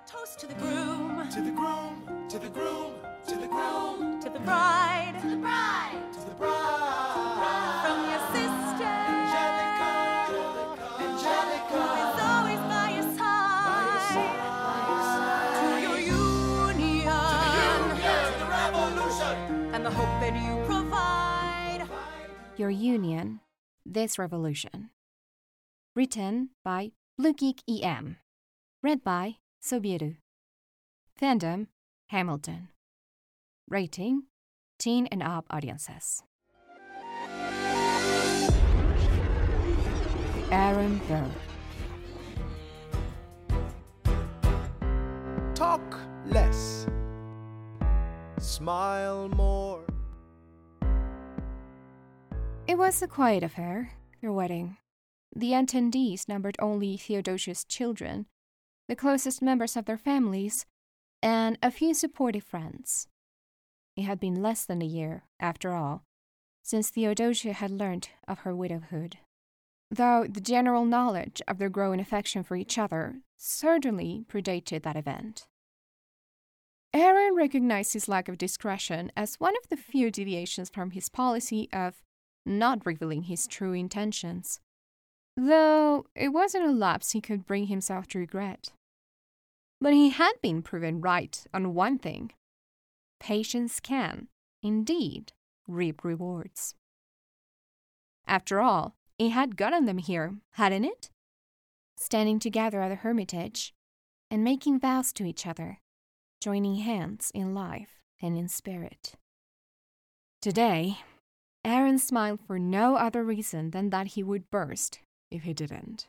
Toast to the groom, To the groom, to the groom, to the groom, to the bride, to the bride, to the bride. from your sister, Angelica, Angelica, who's always by your side, to your union, to the revolution. and the hope that you provide. Your Union, This Revolution. Written by Blue Geek EM. Read by Sobieru. Fandom, Hamilton. Rating, teen and up audiences. Aaron Burr. Talk less, smile more. It was a quiet affair, their wedding. The attendees numbered only Theodosia's children, the closest members of their families, and a few supportive friends. It had been less than a year, after all, since Theodosia had learnt of her widowhood, though the general knowledge of their growing affection for each other certainly predated that event. Aaron recognized his lack of discretion as one of the few deviations from his policy of not revealing his true intentions, though it wasn't a lapse he could bring himself to regret. But he had been proven right on one thing. Patience can, indeed, reap rewards. After all, it had gotten them here, hadn't it? Standing together at the hermitage and making vows to each other, joining hands in life and in spirit. Today, Aaron smiled for no other reason than that he would burst if he didn't.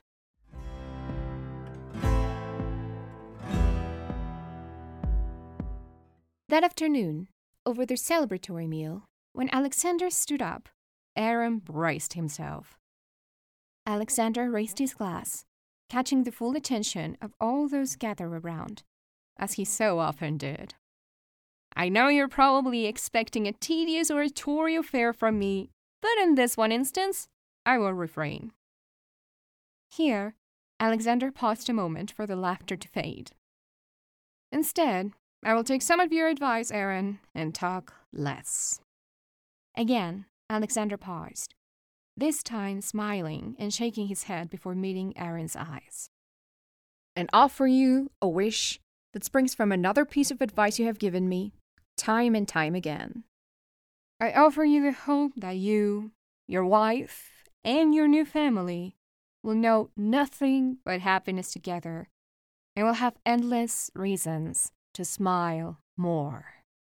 That afternoon, over their celebratory meal, when Alexander stood up, Aaron braced himself. Alexander raised his glass, catching the full attention of all those gathered around, as he so often did. I know you're probably expecting a tedious oratorio fare from me, but in this one instance, I will refrain. Here, Alexander paused a moment for the laughter to fade. Instead, I will take some of your advice, Aaron, and talk less. Again, Alexander paused, this time smiling and shaking his head before meeting Aaron's eyes. And offer you a wish that springs from another piece of advice you have given me, time and time again. I offer you the hope that you, your wife, and your new family will know nothing but happiness together and will have endless reasons to smile more.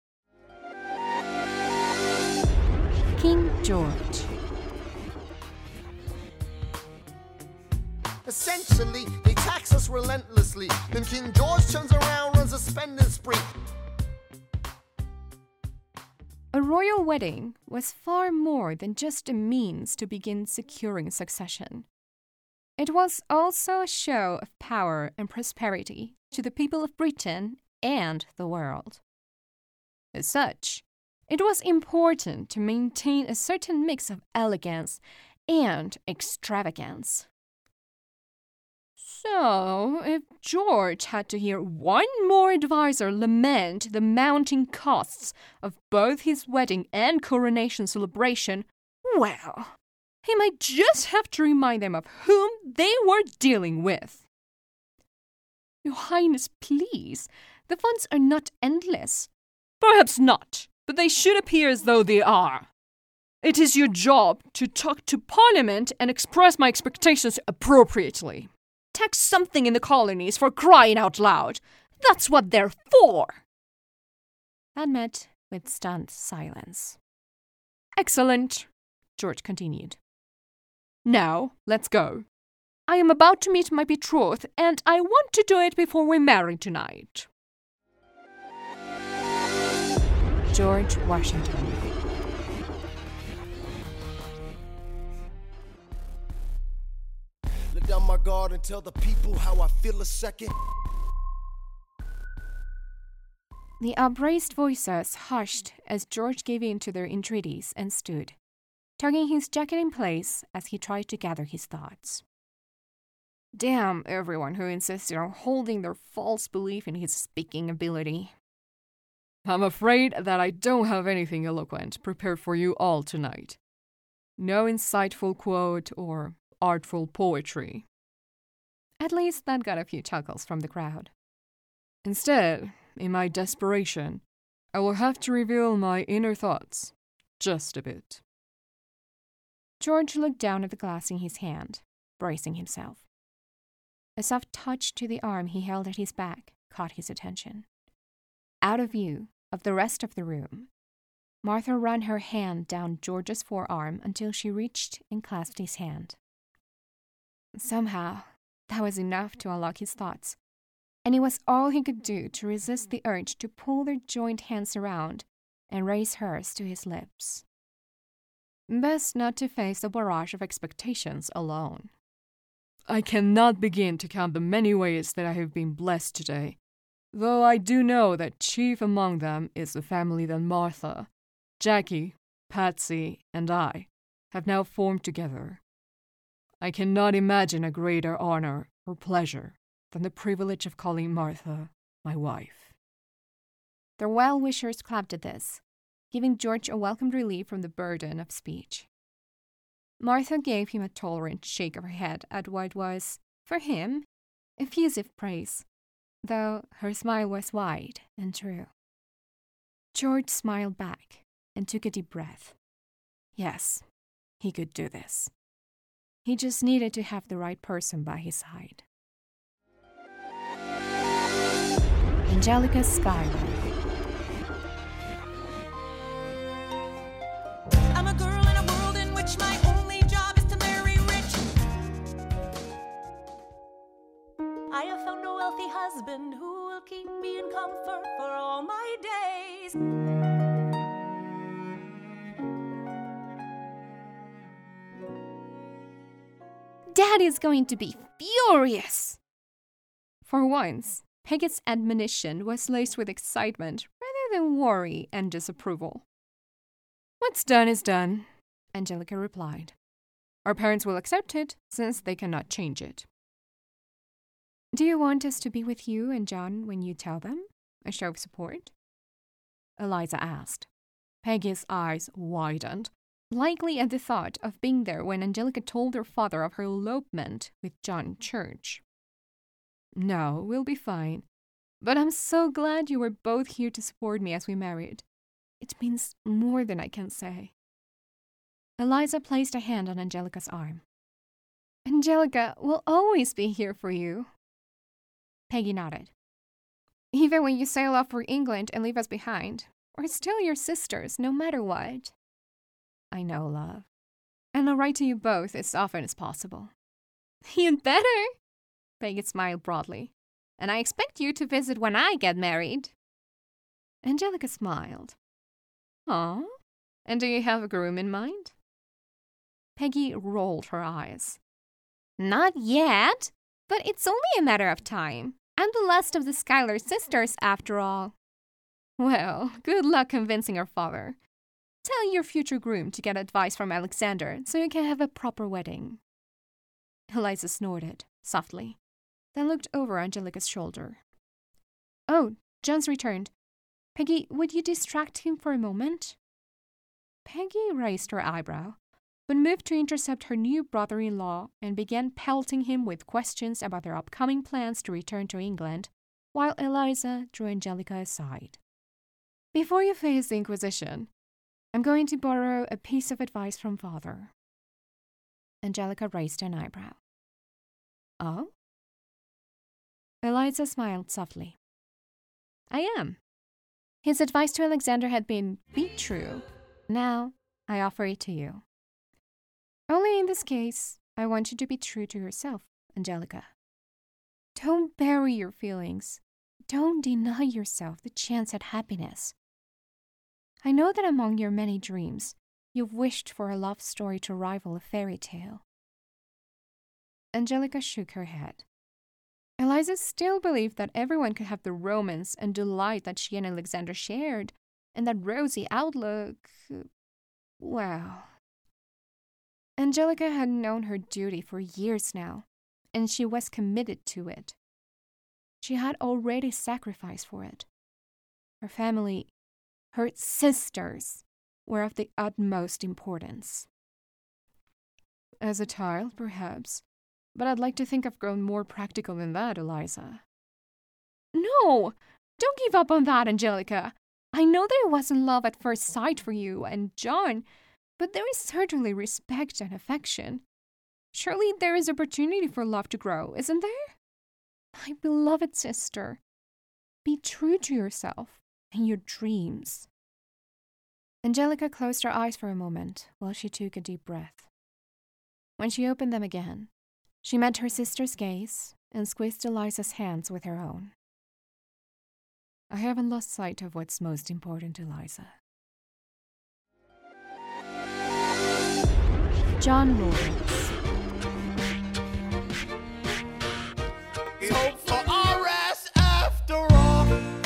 King George. Essentially, they tax us relentlessly. Then King George turns around, runs a spending spree. A royal wedding was far more than just a means to begin securing succession. It was also a show of power and prosperity to the people of Britain and the world. As such, it was important to maintain a certain mix of elegance and extravagance. So, if George had to hear one more advisor lament the mounting costs of both his wedding and coronation celebration, well, he might just have to remind them of whom they were dealing with. Your Highness, please, the funds are not endless. Perhaps not, but they should appear as though they are. It is your job to talk to Parliament and express my expectations appropriately. Tax something in the colonies, for crying out loud. That's what they're for. That met with stunned silence. Excellent, George continued. Now, let's go. I am about to meet my betrothed, and I want to do it before we marry tonight. George Washington. Let down my guard and tell the people how I feel a second. The upraised voices hushed as George gave in to their entreaties and stood, tugging his jacket in place as he tried to gather his thoughts. Damn everyone who insisted on holding their false belief in his speaking ability. I'm afraid that I don't have anything eloquent prepared for you all tonight. No insightful quote or artful poetry. At least that got a few chuckles from the crowd. Instead, in my desperation, I will have to reveal my inner thoughts, just a bit. George looked down at the glass in his hand, bracing himself. A soft touch to the arm he held at his back caught his attention. Out of view of the rest of the room, Martha ran her hand down George's forearm until she reached and clasped his hand. Somehow, that was enough to unlock his thoughts, and it was all he could do to resist the urge to pull their joined hands around and raise hers to his lips. Best not to face the barrage of expectations alone. I cannot begin to count the many ways that I have been blessed today, though I do know that chief among them is the family that Martha, Jackie, Patsy, and I have now formed together. I cannot imagine a greater honor or pleasure than the privilege of calling Martha my wife. Their well-wishers clapped at this, giving George a welcomed relief from the burden of speech. Martha gave him a tolerant shake of her head at what was, for him, effusive praise, though her smile was wide and true. George smiled back and took a deep breath. Yes, he could do this. He just needed to have the right person by his side. Angelica Schuyler. I'm a girl in a world in which my only job is to marry rich. I have found a wealthy husband who will keep me in comfort for all my days. Dad is going to be furious! For once, Peggy's admonition was laced with excitement rather than worry and disapproval. What's done is done, Angelica replied. Our parents will accept it since they cannot change it. Do you want us to be with you and John when you tell them? A show of support? Eliza asked. Peggy's eyes widened, likely at the thought of being there when Angelica told her father of her elopement with John Church. No, we'll be fine. But I'm so glad you were both here to support me as we married. It means more than I can say. Eliza placed a hand on Angelica's arm. Angelica will always be here for you. Peggy nodded. Even when you sail off for England and leave us behind, we're still your sisters, no matter what. I know, love. And I'll write to you both as often as possible. You'd better, Peggy smiled broadly. And I expect you to visit when I get married. Angelica smiled. Aw, and do you have a groom in mind? Peggy rolled her eyes. Not yet, but it's only a matter of time. I'm the last of the Schuyler sisters, after all. Well, good luck convincing her father. Tell your future groom to get advice from Alexander so you can have a proper wedding. Eliza snorted, softly, then looked over Angelica's shoulder. Oh, John's returned. Peggy, would you distract him for a moment? Peggy raised her eyebrow, but moved to intercept her new brother-in-law and began pelting him with questions about their upcoming plans to return to England, while Eliza drew Angelica aside. Before you face the Inquisition, I'm going to borrow a piece of advice from Father. Angelica raised an eyebrow. Oh? Eliza smiled softly. I am. His advice to Alexander had been, be true. Now, I offer it to you. Only in this case, I want you to be true to yourself, Angelica. Don't bury your feelings. Don't deny yourself the chance at happiness. I know that among your many dreams, you've wished for a love story to rival a fairy tale. Angelica shook her head. Eliza still believed that everyone could have the romance and delight that she and Alexander shared, and that rosy outlook. Well, Angelica had known her duty for years now, and she was committed to it. She had already sacrificed for it. Her family, her sisters, were of the utmost importance. As a child, perhaps, but I'd like to think I've grown more practical than that, Eliza. No! Don't give up on that, Angelica. I know there wasn't love at first sight for you and John, but there is certainly respect and affection. Surely there is opportunity for love to grow, isn't there? My beloved sister, be true to yourself and your dreams. Angelica closed her eyes for a moment while she took a deep breath. When she opened them again, she met her sister's gaze and squeezed Eliza's hands with her own. I haven't lost sight of what's most important, Eliza. John Lawrence. Hope for RS after all.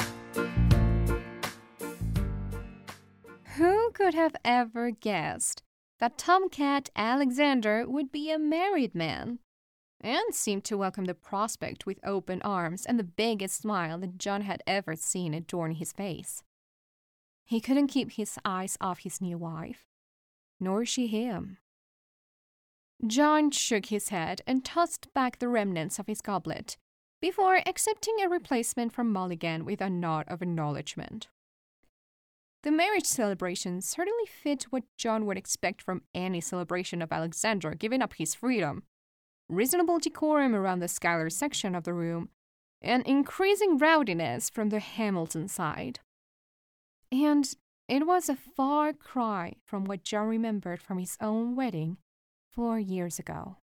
Who could have ever guessed that Tomcat Alexander would be a married man? And seemed to welcome the prospect with open arms and the biggest smile that John had ever seen adorn his face. He couldn't keep his eyes off his new wife, nor she him. John shook his head and tossed back the remnants of his goblet before accepting a replacement from Mulligan with a nod of acknowledgement. The marriage celebration certainly fit what John would expect from any celebration of Alexander giving up his freedom. Reasonable decorum around the Schuyler section of the room, and increasing rowdiness from the Hamilton side. And it was a far cry from what John remembered from his own wedding 4 years ago.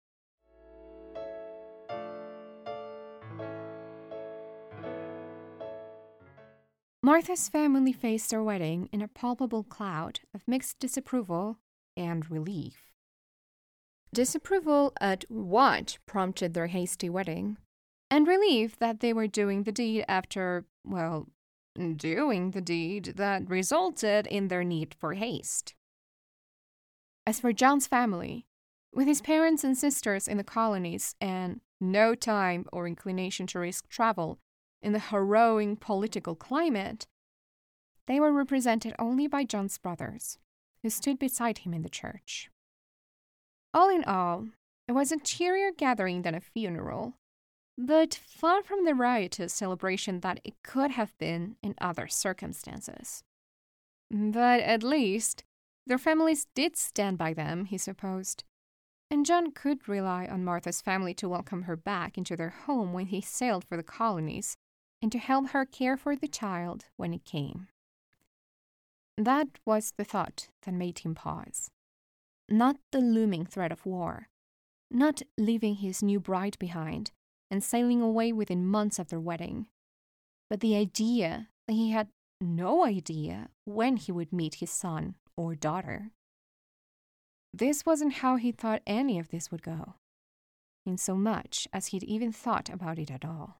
Martha's family faced their wedding in a palpable cloud of mixed disapproval and relief. Disapproval at what prompted their hasty wedding, and relief that they were doing the deed after, well, doing the deed that resulted in their need for haste. As for John's family, with his parents and sisters in the colonies and no time or inclination to risk travel in the harrowing political climate, they were represented only by John's brothers, who stood beside him in the church. All in all, it was a cheerier gathering than a funeral, but far from the riotous celebration that it could have been in other circumstances. But at least, their families did stand by them, he supposed, and John could rely on Martha's family to welcome her back into their home when he sailed for the colonies, and to help her care for the child when it came. That was the thought that made him pause. Not the looming threat of war, not leaving his new bride behind and sailing away within months of their wedding, but the idea that he had no idea when he would meet his son or daughter. This wasn't how he thought any of this would go, in so much as he'd even thought about it at all.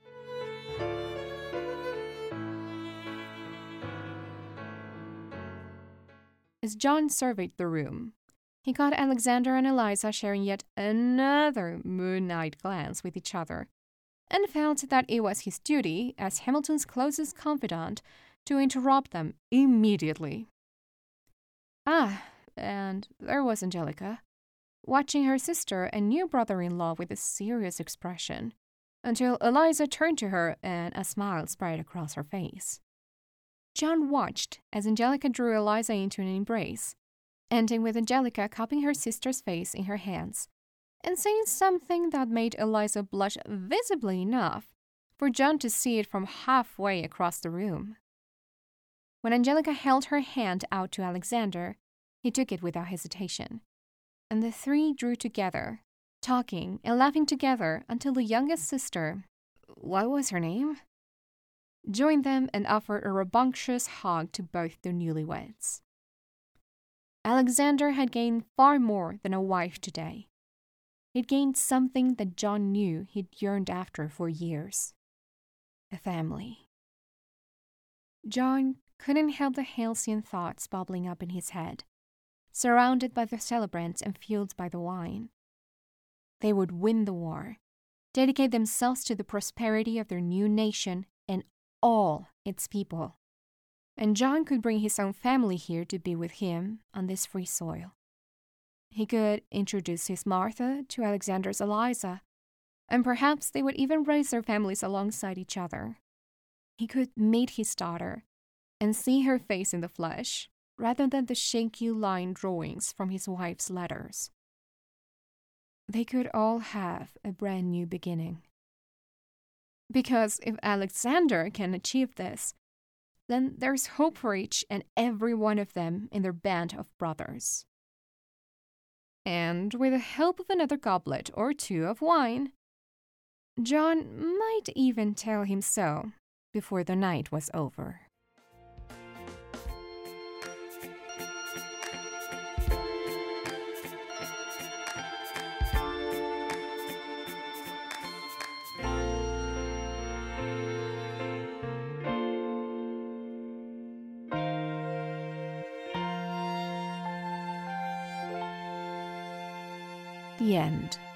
As John surveyed the room, he caught Alexander and Eliza sharing yet another moon-eyed glance with each other, and felt that it was his duty, as Hamilton's closest confidant, to interrupt them immediately. And there was Angelica, watching her sister and new brother-in-law with a serious expression, until Eliza turned to her and a smile spread across her face. John watched as Angelica drew Eliza into an embrace, ending with Angelica cupping her sister's face in her hands, and saying something that made Eliza blush visibly enough for John to see it from halfway across the room. When Angelica held her hand out to Alexander, he took it without hesitation, and the three drew together, talking and laughing together until the youngest sister, what was her name? Joined them and offered a rambunctious hug to both the newlyweds. Alexander had gained far more than a wife today. He'd gained something that John knew he'd yearned after for years. A family. John couldn't help the halcyon thoughts bubbling up in his head, surrounded by the celebrants and fueled by the wine. They would win the war, dedicate themselves to the prosperity of their new nation and all its people. And John could bring his own family here to be with him on this free soil. He could introduce his Martha to Alexander's Eliza, and perhaps they would even raise their families alongside each other. He could meet his daughter and see her face in the flesh, rather than the shaky line drawings from his wife's letters. They could all have a brand new beginning. Because if Alexander can achieve this, then there's hope for each and every one of them in their band of brothers. And with the help of another goblet or two of wine, John might even tell him so before the night was over. The end.